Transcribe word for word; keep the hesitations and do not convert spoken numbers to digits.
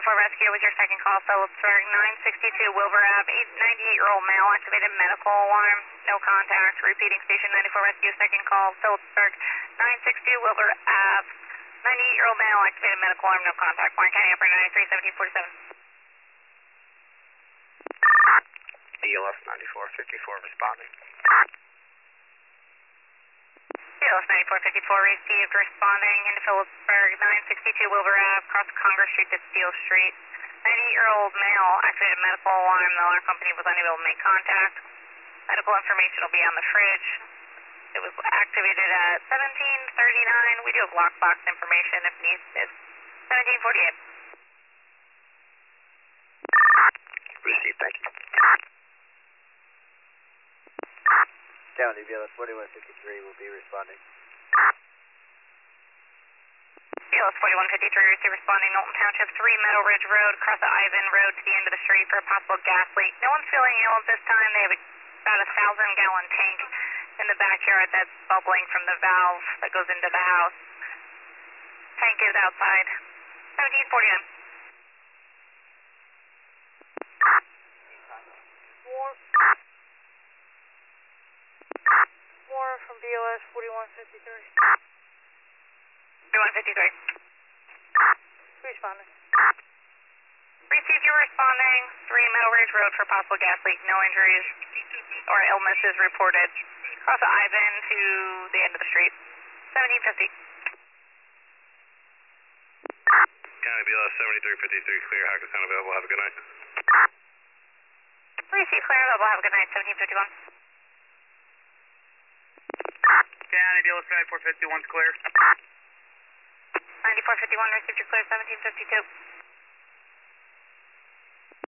ninety-four rescue with your second call, Phillipsburg, nine sixty-two Wilbur Ave, ninety-eight-year-old male, activated medical alarm, no contact, repeating station ninety-four rescue, second call, Phillipsburg, nine sixty-two Wilbur Ave, ninety-eight-year-old male, activated medical alarm, no contact, Warren County, upper ninety-three, seventeen forty-seven. B L S ninety-four fifty-four responding. B L S ninety-four fifty-four received, responding into Phillipsburg, nine sixty-two Wilbur Ave, across Congress Street to Steel Street. ninety-eight-year-old male, activated medical alarm, the alarm company was unable to make contact. Medical information will be on the fridge. It was activated at seventeen thirty-nine. We do have lockbox information if needed. seventeen forty-eight. Received, thank you. County B L S forty-one fifty-three will be responding. B L S forty-one fifty-three received, responding, Knowlton Township, three Meadow Ridge Road, across the Ivan Road to the end of the street for a possible gas leak. No one's feeling ill at this time. They have a, about a thousand gallon tank in the backyard that's bubbling from the valve that goes into the house. Tank is outside. seventeen forty-nine. Warren, Warren from B L S forty-one fifty-three. forty-one fifty-three. Responding. Receive you responding, three Meadow Ridge Road for possible gas leak. No injuries or illnesses reported. Across the Ivan to the end of the street. seventeen fifty. County B L S seventy-three fifty-three clear, Hackettstown available, have a good night. Receive clear, available, have a good night, seventeen fifty-one. County B L S ninety-four fifty-one's clear. ninety-four fifty-one received your clear, seventeen fifty-two.